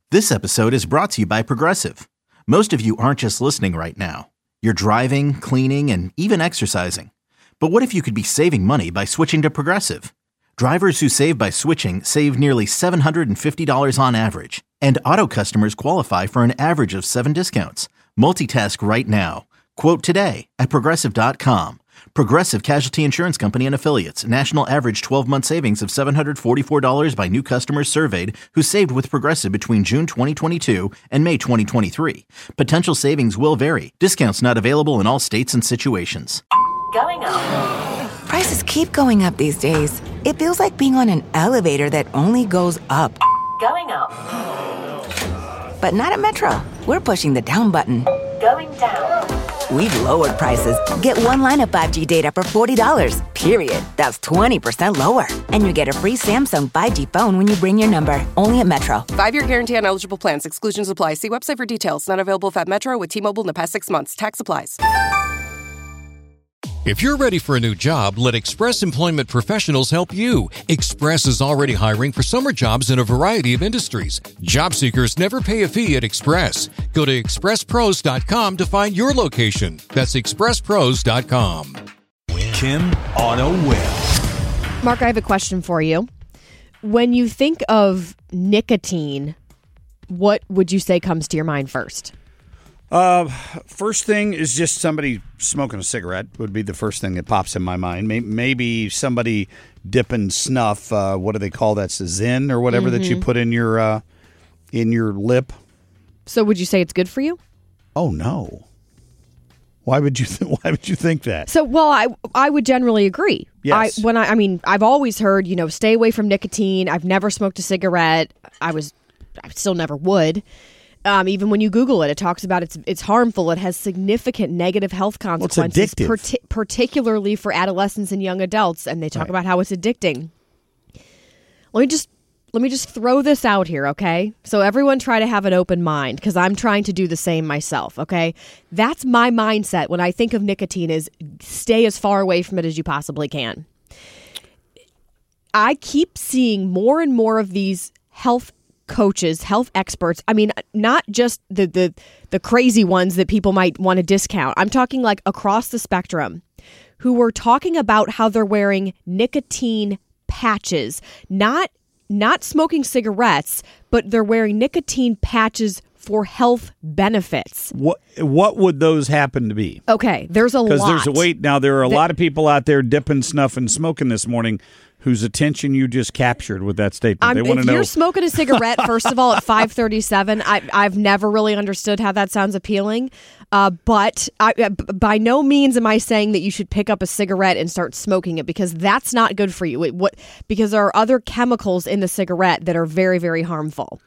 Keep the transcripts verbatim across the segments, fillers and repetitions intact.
This episode is brought to you by Progressive. Most of you aren't just listening right now. You're driving, cleaning, and even exercising. But what if you could be saving money by switching to Progressive? Drivers who save by switching save nearly seven hundred fifty dollars on average. And auto customers qualify for an average of seven discounts. Multitask right now. Quote today at Progressive dot com. Progressive Casualty Insurance Company and Affiliates. National average twelve-month savings of seven hundred forty-four dollars by new customers surveyed who saved with Progressive between June twenty twenty-two and May twenty twenty-three. Potential savings will vary. Discounts not available in all states and situations. Going up. Prices keep going up these days. It feels like being on an elevator that only goes up. Going up. But not at Metro. We're pushing the down button. Going down. We've lowered prices. Get one line of five G data for forty dollars, period. That's twenty percent lower. And you get a free Samsung five G phone when you bring your number. Only at Metro. Five-year guarantee on eligible plans. Exclusions apply. See website for details. Not available at Metro with T-Mobile in the past six months. Tax applies. If you're ready for a new job, let Express Employment Professionals help you. Express is already hiring for summer jobs in a variety of industries. Job seekers never pay a fee at Express. Go to express pros dot com to find your location. That's express pros dot com. Kim on a whim. Mark, I have a question for you. When you think of nicotine, what would you say comes to your mind first? Uh, first thing is just somebody smoking a cigarette would be the first thing that pops in my mind. Maybe somebody dipping snuff. Uh, what do they call that? Zin or whatever mm-hmm. that you put in your uh, in your lip. So, would you say it's good for you? Oh no! Why would you? Th- why would you think that? So, well, I I would generally agree. Yes. I, when I, I mean, I've always heard, you know, stay away from nicotine. I've never smoked a cigarette. I was, I still never would. Um, even when you Google it, it talks about it's it's harmful. It has significant negative health consequences, well, parti- particularly for adolescents and young adults. And they talk right. about how it's addicting. Let me just let me just throw this out here, okay? So everyone try to have an open mind because I'm trying to do the same myself, okay? That's my mindset when I think of nicotine is stay as far away from it as you possibly can. I keep seeing more and more of these health coaches, health experts. I mean, not just the the the crazy ones that people might want to discount. I'm talking like across the spectrum who were talking about how they're wearing nicotine patches, not not smoking cigarettes, but they're wearing nicotine patches for health benefits. What what would those happen to be? Okay, there's a lot. Because there's a wait. Now, there are a that, lot of people out there dipping snuff and smoking this morning whose attention you just captured with that statement. Um, they want to know. If you're smoking a cigarette, first of all, at five thirty-seven, I, I've never really understood how that sounds appealing. Uh, but I, by no means am I saying that you should pick up a cigarette and start smoking it because that's not good for you. It, what, because there are other chemicals in the cigarette that are very, very harmful.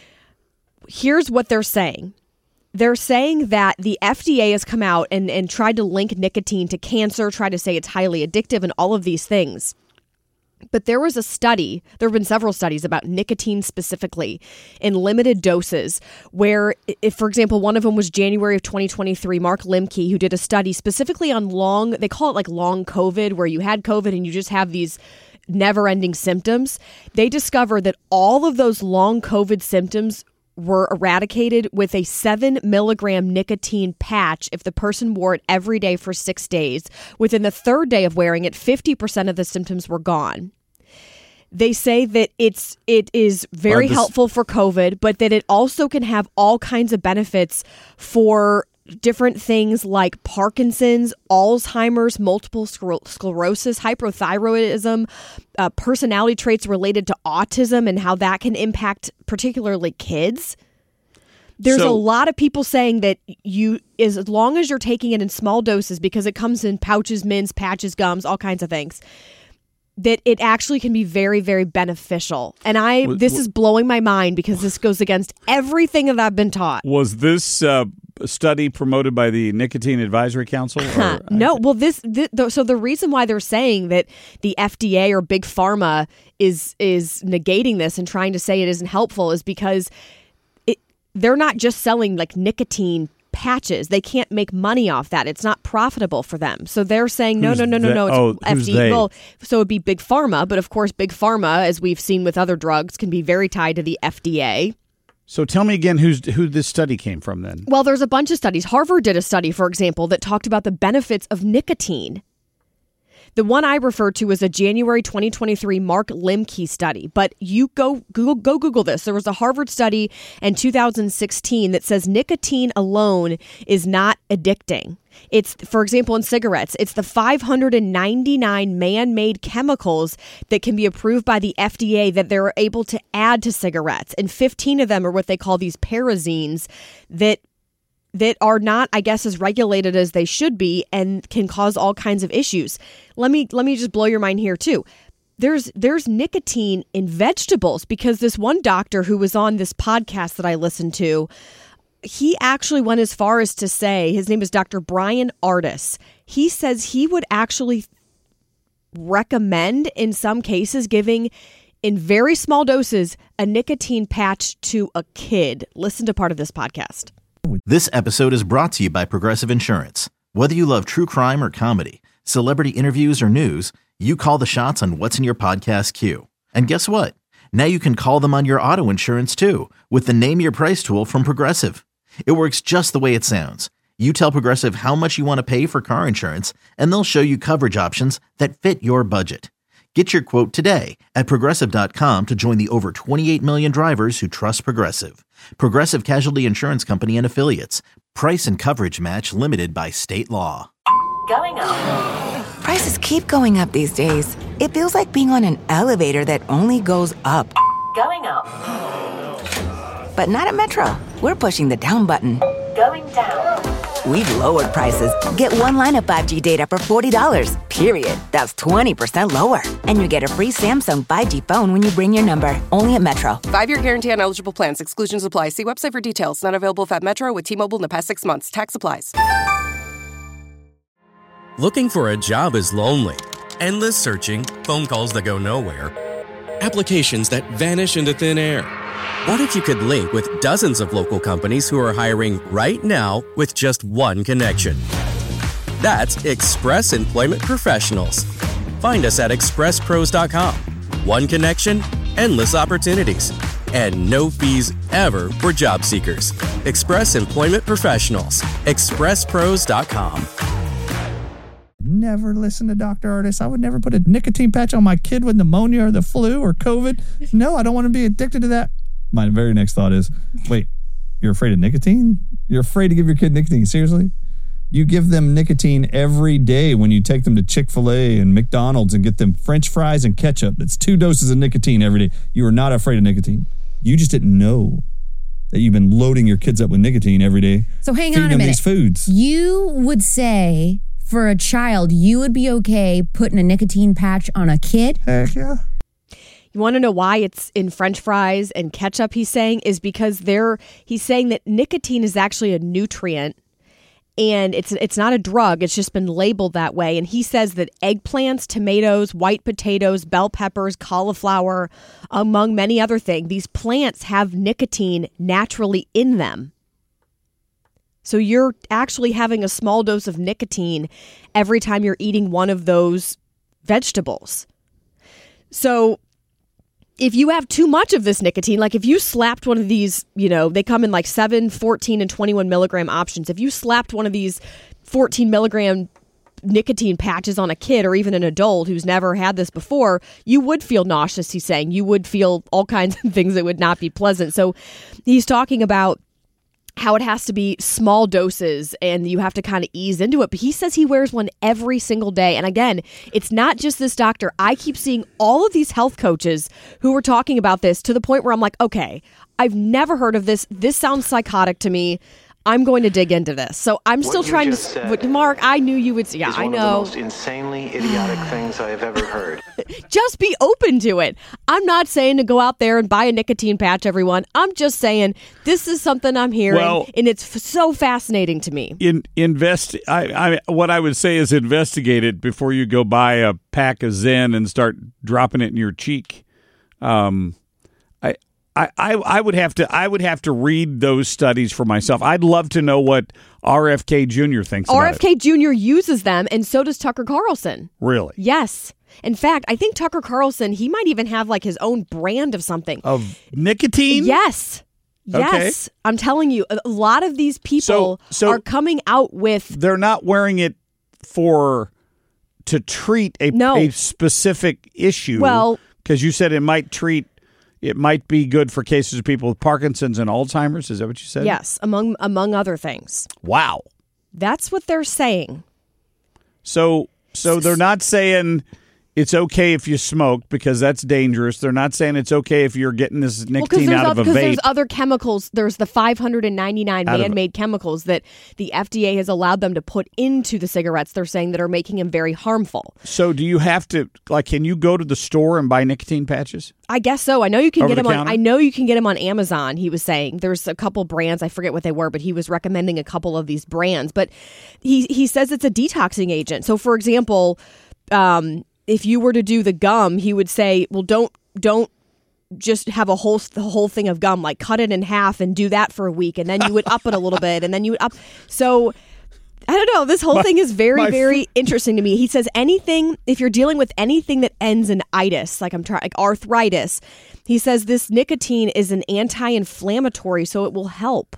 Here's what they're saying. They're saying that the F D A has come out and, and tried to link nicotine to cancer, tried to say it's highly addictive and all of these things. But there was a study, there have been several studies about nicotine specifically in limited doses where, if, for example, one of them was January of twenty twenty-three, Mark Limke, who did a study specifically on long, they call it like long COVID, where you had COVID and you just have these never-ending symptoms. They discovered that all of those long COVID symptoms were eradicated with a seven milligram nicotine patch if the person wore it every day for six days. Within the third day of wearing it, fifty percent of the symptoms were gone. They say that it's it is very uh, this- helpful for COVID, but that it also can have all kinds of benefits for different things like Parkinson's, Alzheimer's, multiple scler- sclerosis, hypothyroidism, uh, personality traits related to autism and how that can impact particularly kids. There's so, a lot of people saying that you, as long as you're taking it in small doses, because it comes in pouches, mints, patches, gums, all kinds of things, that it actually can be very, very beneficial. And I, was, this was, is blowing my mind because this goes against everything that I've been taught. Was this uh, study promoted by the Nicotine Advisory Council? Or, no. Well, this, this the, so the reason why they're saying that the F D A or Big Pharma is is negating this and trying to say it isn't helpful is because it, they're not just selling like nicotine patches. They can't make money off that. It's not profitable for them. So they're saying, no, who's no, no, no, the, no. It's oh, F D A. Well, so it'd be Big Pharma. But of course, Big Pharma, as we've seen with other drugs, can be very tied to the F D A. So tell me again who's, who this study came from then. Well, there's a bunch of studies. Harvard did a study, for example, that talked about the benefits of nicotine. The one I referred to was a January twenty twenty-three Mark Lemke study, but you go Google, go Google this. There was a Harvard study in two thousand sixteen that says nicotine alone is not addicting. It's, for example, in cigarettes, it's the five hundred ninety-nine man-made chemicals that can be approved by the F D A that they're able to add to cigarettes. And fifteen of them are what they call these parazines that that are not, I guess, as regulated as they should be and can cause all kinds of issues. Let me let me just blow your mind here, too. There's there's nicotine in vegetables because this one doctor who was on this podcast that I listened to, he actually went as far as to say, his name is Doctor Brian Ardis. He says he would actually recommend, in some cases, giving in very small doses a nicotine patch to a kid. Listen to part of this podcast. This episode is brought to you by Progressive Insurance. Whether you love true crime or comedy, celebrity interviews or news, you call the shots on what's in your podcast queue. And guess what? Now you can call them on your auto insurance too with the Name Your Price tool from Progressive. It works just the way it sounds. You tell Progressive how much you want to pay for car insurance, and they'll show you coverage options that fit your budget. Get your quote today at Progressive dot com to join the over twenty-eight million drivers who trust Progressive. Progressive Casualty Insurance Company and Affiliates. Price and coverage match limited by state law. Going up. Prices keep going up these days. It feels like being on an elevator that only goes up. Going up. But not at Metro. We're pushing the down button. Going down. We've lowered prices. Get one line of five G data for forty dollars, period. That's twenty percent lower. And you get a free Samsung five G phone when you bring your number. Only at Metro. Five-year guarantee on eligible plans. Exclusions apply. See website for details. Not available if at Metro with T-Mobile in the past six months. Tax applies. Looking for a job is lonely. Endless searching, phone calls that go nowhere, applications that vanish into thin air. What if you could link with dozens of local companies who are hiring right now with just one connection? That's Express Employment Professionals. Find us at express pros dot com. One connection, endless opportunities, and no fees ever for job seekers. Express Employment Professionals. express pros dot com. Never listen to Doctor Ardis. I would never put a nicotine patch on my kid with pneumonia or the flu or COVID. No, I don't want to be addicted to that. My very next thought is, wait, you're afraid of nicotine? You're afraid to give your kid nicotine? Seriously? You give them nicotine every day when you take them to Chick-fil-A and McDonald's and get them French fries and ketchup. That's two doses of nicotine every day. You are not afraid of nicotine. You just didn't know that you've been loading your kids up with nicotine every day. So hang feeding on a them minute. These foods. You would say for a child, you would be okay putting a nicotine patch on a kid? Heck yeah. You want to know why it's in French fries and ketchup, he's saying, is because they're, he's saying that nicotine is actually a nutrient and it's it's not a drug. It's just been labeled that way. And he says that eggplants, tomatoes, white potatoes, bell peppers, cauliflower, among many other things, these plants have nicotine naturally in them. So you're actually having a small dose of nicotine every time you're eating one of those vegetables. So if you have too much of this nicotine, like if you slapped one of these, you know, they come in like seven, fourteen, and twenty-one milligram options. If you slapped one of these fourteen milligram nicotine patches on a kid or even an adult who's never had this before, you would feel nauseous, he's saying. You would feel all kinds of things that would not be pleasant. So he's talking about how it has to be small doses and you have to kind of ease into it. But he says he wears one every single day. And again, it's not just this doctor. I keep seeing all of these health coaches who were talking about this to the point where I'm like, okay, I've never heard of this. This sounds psychotic to me. I'm going to dig into this. So I'm still what trying to. Said Mark, I knew you would. Yeah, is I one know. Of the most insanely idiotic things I have ever heard. Just be open to it. I'm not saying to go out there and buy a nicotine patch, everyone. I'm just saying this is something I'm hearing, Well, and it's f- so fascinating to me. In invest, I, I what I would say is investigate it before you go buy a pack of Zen and start dropping it in your cheek. Um, I. I, I, I would have to I would have to read those studies for myself. I'd love to know what R F K Junior thinks R about F K Junior uses them, and so does Tucker Carlson. Really? Yes. In fact, I think Tucker Carlson, he might even have like his own brand of something. Of nicotine? Yes. Yes, I'm telling you, a lot of these people So- so- are coming out with. They're not wearing it for to treat a, No. a specific issue. Well- because you said it might treat, it might be good for cases of people with Parkinson's and Alzheimer's. Is that what you said? Yes, among among other things. Wow. That's what they're saying. So, so they're not saying it's okay if you smoke because that's dangerous. They're not saying it's okay if you're getting this Well, nicotine there's out of a because vape. there's other chemicals. There's the five hundred ninety-nine Out of- man-made chemicals that the F D A has allowed them to put into the cigarettes. They're saying that are making them very harmful. So, do you have to like? Can you go to the store and buy nicotine patches? I guess so. I know you can Over get the them on. counter? I know you can get them on Amazon. He was saying there's a couple brands. I forget what they were, but he was recommending a couple of these brands. But he he says it's a detoxing agent. So, for example, um, if you were to do the gum, he would say, well, don't don't just have a whole the whole thing of gum. Like cut it in half and do that for a week, and then you would up it a little bit, and then you would up. So. I don't know. This whole My- thing is very, my very fr- interesting to me. He says anything, if you're dealing with anything that ends in itis, like I'm trying, like arthritis, he says this nicotine is an anti-inflammatory, so it will help.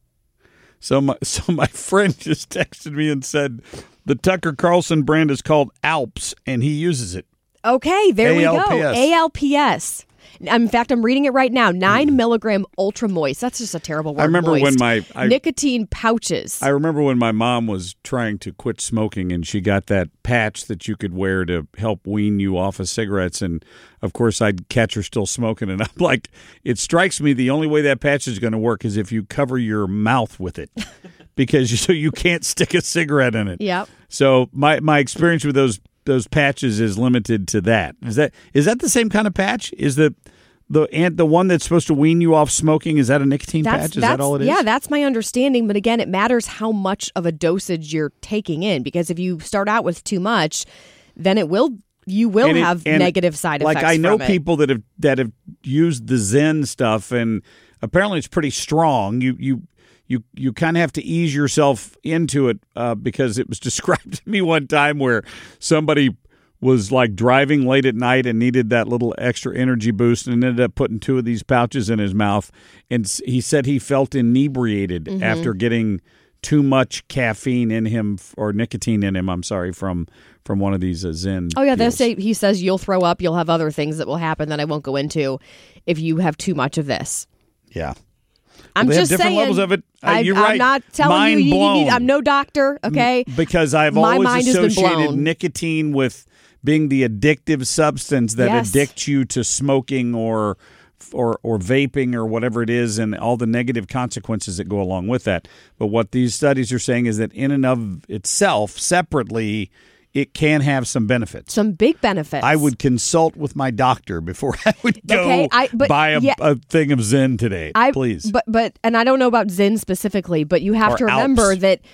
So my so my friend just texted me and said the Tucker Carlson brand is called Alps, and he uses it. Okay, there we A L P go. S. A L P S. In fact, I'm reading it right now. Nine milligram ultra moist. That's just a terrible word. I remember when moist. my- I- nicotine pouches. I remember when my mom was trying to quit smoking, and she got that patch that you could wear to help wean you off of cigarettes. And of course, I'd catch her still smoking, and I'm like, it strikes me the only way that patch is going to work is if you cover your mouth with it, because you, so you can't stick a cigarette in it. Yep. So my my experience with those those patches is limited to that. Is that is that the same kind of patch? Is the the and the one that's supposed to wean you off smoking, is that a nicotine patch? Is that all it is? Yeah, that's my understanding. But again, it matters how much of a dosage you're taking in, because if you start out with too much, then it will you will And it- have and negative side effects. Like I know from it. people that have that have used the Zen stuff, and apparently it's pretty strong. You you you you kind of have to ease yourself into it uh, because it was described to me one time where somebody was like driving late at night and needed that little extra energy boost, and ended up putting two of these pouches in his mouth, and s- he said he felt inebriated Mhm. after getting too much caffeine in him f- or nicotine in him. I'm sorry from from one of these uh, Zen. Oh yeah, they deals. say he says you'll throw up. You'll have other things that will happen that I won't go into if you have too much of this. Yeah. I'm Well, they have just different saying. levels of it. Uh, I, you're I'm right. not telling Mind you. you blown. need, I'm no doctor. Okay. Because I've My always mind has been associated blown. nicotine with being the addictive substance that Yes. addicts you to smoking or or or vaping or whatever it is, and all the negative consequences that go along with that. But what these studies are saying is that in and of itself, separately, it can have some benefits. Some big benefits. I would consult with my doctor before I would go Okay, I- but buy a, yeah. a thing of Zen today. I, please. But but and I don't know about Zen specifically, but you have Or to remember Alps. that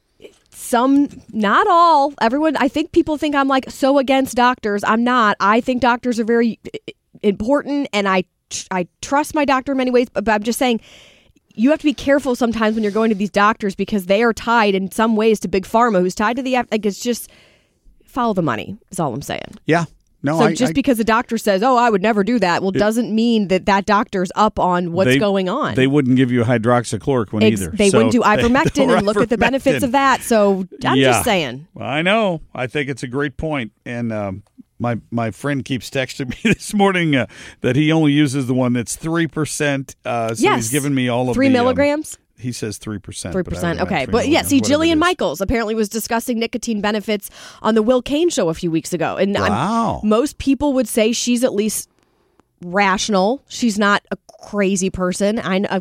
some, not all, everyone. I think people think I'm like so against doctors. I'm not. I think doctors are very important, and I I trust my doctor in many ways. But, but I'm just saying, you have to be careful sometimes when you're going to these doctors, because they are tied in some ways to big pharma, who's tied to the like. It's just follow the money. Is all I'm saying. yeah. No, so I, just I, because a doctor says, "Oh, I would never do that," well, It- doesn't mean that that doctor's up on what's they- going on. They wouldn't give you a hydroxychloroquine Ex- either. They So wouldn't do they- ivermectin or and look at the benefits ivermectin. of that. So I'm Yeah. just saying. Well, I know. I think it's a great point. And um, my my friend keeps texting me this morning uh, that he only uses the one that's three percent. Uh, so Yes. he's given me all of Three the, um, milligrams? he says three percent. Three percent. Okay, but yeah, see, Jillian Michaels apparently was discussing nicotine benefits on the Will Kane show a few weeks ago, and I'm- Wow. most people would say she's at least rational. She's not a crazy person. I know.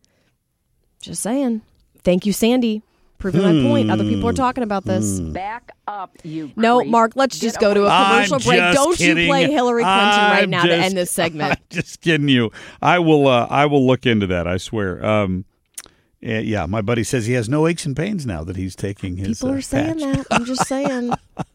Just saying. Thank you, Sandy, proving my point. Other people are talking about this. Back up, you. No, creep. Mark, let's just go to a I'm commercial break. just Don't kidding. you play Hillary Clinton right I'm now to just- end this segment. I'm just kidding you. I will. Uh, I will look into that. I swear. Um, yeah, yeah, my buddy says he has no aches and pains now that he's taking his. People uh, are saying patch. that. I'm just saying.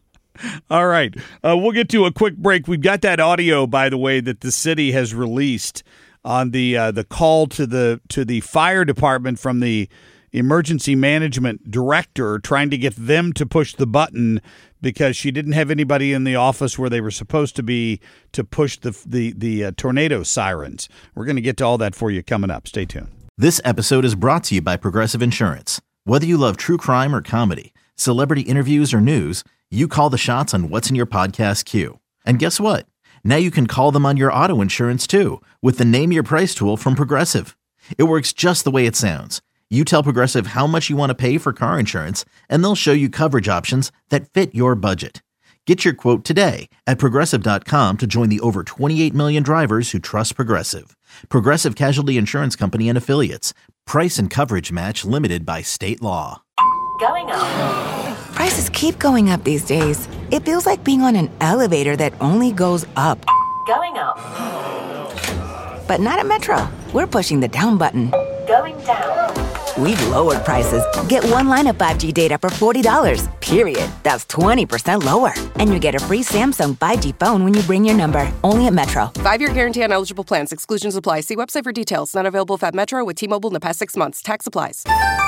All right. Uh, we'll get to a quick break. We've got that audio, by the way, that the city has released on the uh, the call to the to the fire department from the emergency management director, trying to get them to push the button because she didn't have anybody in the office where they were supposed to be to push the the the uh, tornado sirens. We're going to get to all that for you coming up. Stay tuned. This episode is brought to you by Progressive Insurance. Whether you love true crime or comedy, celebrity interviews or news, you call the shots on what's in your podcast queue. And guess what? Now you can call them on your auto insurance too with the Name Your Price tool from Progressive. It works just the way it sounds. You tell Progressive how much you want to pay for car insurance, and they'll show you coverage options that fit your budget. Get your quote today at Progressive dot com to join the over twenty-eight million drivers who trust Progressive. Progressive Casualty Insurance Company and Affiliates. Price and coverage match limited by state law. Going up. Prices keep going up these days. It feels like being on an elevator that only goes up. Going up. But not at Metro. We're pushing the down button. Going down. We've lowered prices. Get one line of five G data for forty dollars, period. That's twenty percent lower. And you get a free Samsung five G phone when you bring your number. Only at Metro. Five-year guarantee on eligible plans. Exclusions apply. See website for details. Not available if at Metro with T-Mobile in the past six months. Tax applies.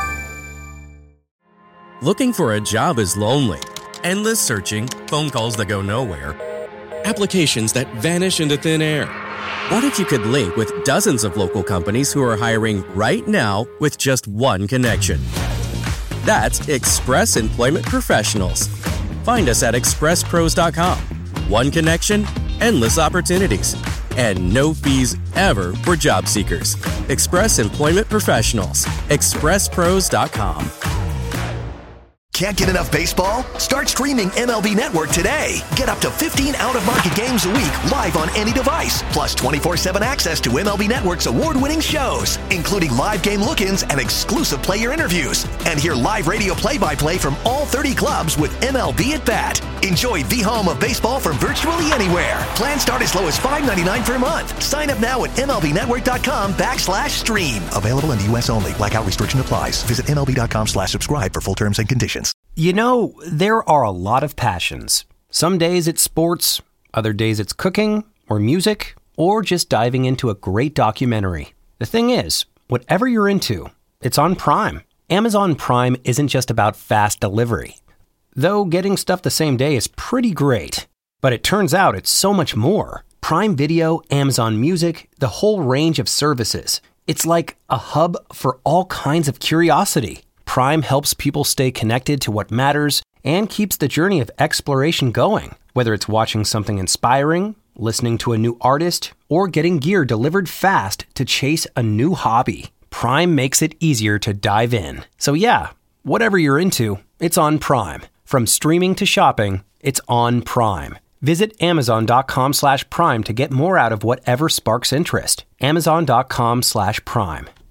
Looking for a job is lonely. Endless searching, phone calls that go nowhere, applications that vanish into thin air. What if you could link with dozens of local companies who are hiring right now with just one connection? That's Express Employment Professionals. Find us at express pros dot com. One connection, endless opportunities, and no fees ever for job seekers. Express Employment Professionals. express pros dot com. Can't get enough baseball? Start streaming M L B Network today. Get up to fifteen out-of-market games a week live on any device, plus twenty-four seven access to M L B Network's award-winning shows, including live game look-ins and exclusive player interviews. And hear live radio play-by-play from all thirty clubs with M L B at Bat. Enjoy the home of baseball from virtually anywhere. Plans start as low as five ninety-nine per month. Sign up now at MLBnetwork.com backslash stream. Available in the U S only. Blackout restriction applies. Visit MLB.com slash subscribe for full terms and conditions. You know, there are a lot of passions. Some days it's sports, other days it's cooking, or music, or just diving into a great documentary. The thing is, whatever you're into, it's on Prime. Amazon Prime isn't just about fast delivery. Though getting stuff the same day is pretty great. But it turns out it's so much more. Prime Video, Amazon Music, the whole range of services. It's like a hub for all kinds of curiosity. Prime helps people stay connected to what matters and keeps the journey of exploration going. Whether it's watching something inspiring, listening to a new artist, or getting gear delivered fast to chase a new hobby, Prime makes it easier to dive in. So yeah, whatever you're into, it's on Prime. From streaming to shopping, it's on Prime. Visit Amazon.com slash Prime to get more out of whatever sparks interest. Amazon.com slash Prime.